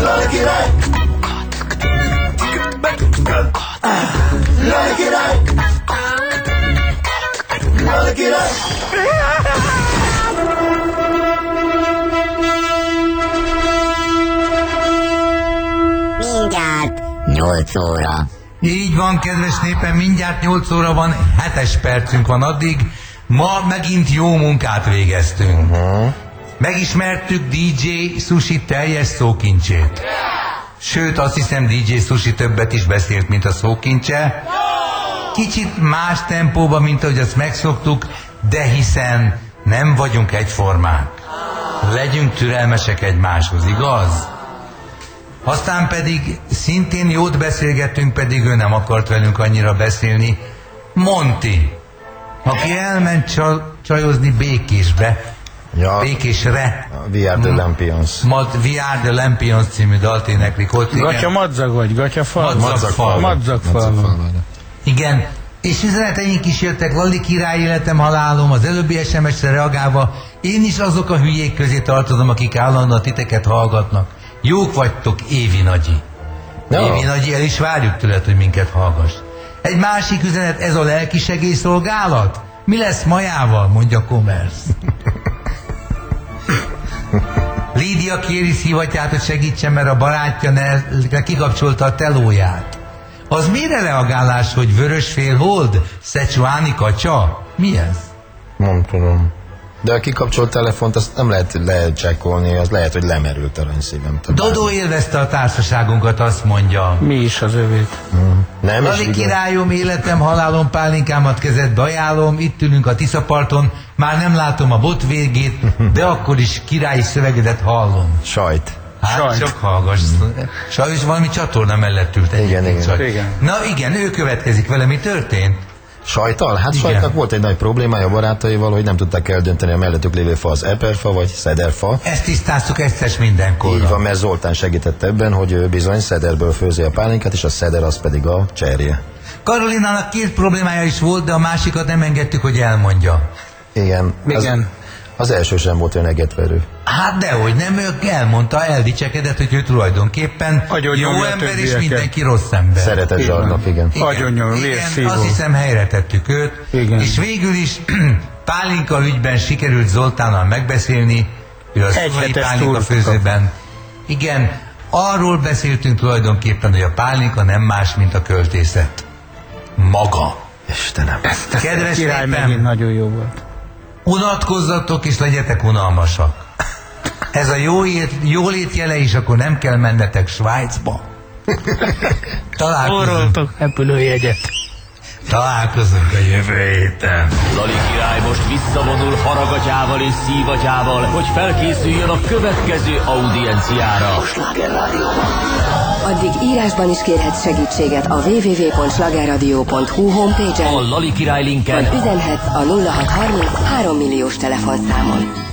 Lali király. Lali király. Lali király. Mindjárt 8 óra. Így van, kedves népem, mindjárt 8 óra van, 7 percünk van addig. Ma megint jó munkát végeztünk. Megismertük DJ Sushi teljes szókincsét. Sőt, azt hiszem DJ Sushi többet is beszélt, mint a szókincse. Kicsit más tempóban, mint ahogy azt megszoktuk, de hiszen nem vagyunk egyformák. Legyünk türelmesek egymáshoz, igaz? Aztán pedig szintén jót beszélgettünk, pedig ő nem akart velünk annyira beszélni. Monty, aki elment csajozni Békésbe. Ja, Békésre. We Are The Lampions. We Are The Lampions című dalt éneklik ott. Gatya madzag vagy, gatyafal? Madzagfal. Igen, és üzeneteink is jöttek, Lali király, életem, halálom, az előbbi SMS-re reagálva. Én is azok a hülyék közé tartozom, akik állandóan titeket hallgatnak. Jók vagytok, Évi nagyi. Évi nagyi, el is várjuk tőled, hogy minket hallgass. Egy másik üzenet, ez a lelkisegélyszolgálat? Mi lesz majával, mondja Commerce. Lídia kéri szivatját, hogy segítsen, mert a barátja kikapcsolta a telóját. Az mire reagálás, hogy vörös félhold? Szecsuáni kacsa? Mi ez? Nem tudom. De a kikapcsolt telefont azt nem lehet lecsekkolni, az lehet, hogy lemerült aranyszívem. Dodó élvezte a társaságunkat, azt mondja. Mi is az övét. Nem Lali királyom, életem, halálom, pálinkámat kezedbe ajánlom, itt ülünk a Tiszaparton, már nem látom a bot végét, de akkor is királyi szövegedet hallom. Sajt. Hát csak hallgass. Sajnos valami csatorna mellett ült. Igen. Na igen, ő következik vele, mi történt? Sajtal? Hát igen. Sajtnak volt egy nagy problémája a barátaival, hogy nem tudták eldönteni a mellettük lévő fa az eperfa vagy szederfa. Ezt tisztáztuk egyszer mindenkorra. Így van, mert Zoltán segített ebben, hogy ő bizony szederből főzi a pálinkát, és a szeder az pedig a cserje. Karolinának 2 problémája is volt, de a másikat nem engedtük, hogy elmondja. Igen. Az első sem volt olyan egetverő. Hát dehogy nem, ő elmondta, eldicsekedett, hogy ő tulajdonképpen jó ember és mindenki rossz ember. Szeretett zsarnok, igen. Igen, azt hiszem helyre tettük őt. Igen. És végül is pálinka ügyben sikerült Zoltánnal megbeszélni, ő az szolai pálinka főzőben. Igen, arról beszéltünk tulajdonképpen, hogy a pálinka nem más, mint a költészet. Maga. Istenem. Kedves király megint nagyon jó volt. Unatkozzatok és legyetek unalmasak. Ez a jólét jele is, akkor nem kell mennetek Svájcba. Találkozunk. Repülőjegyet. Találkozunk a jövő héten. Lali király most visszavonul haragatyával és szívatyával, hogy felkészüljön a következő audienciára. A Sláger Rádióban. Addig írásban is kérhetsz segítséget a www.slagerradio.hu homepage-en, A Lali király linken vagy üzenhetsz a 0630 3 milliós telefonszámon.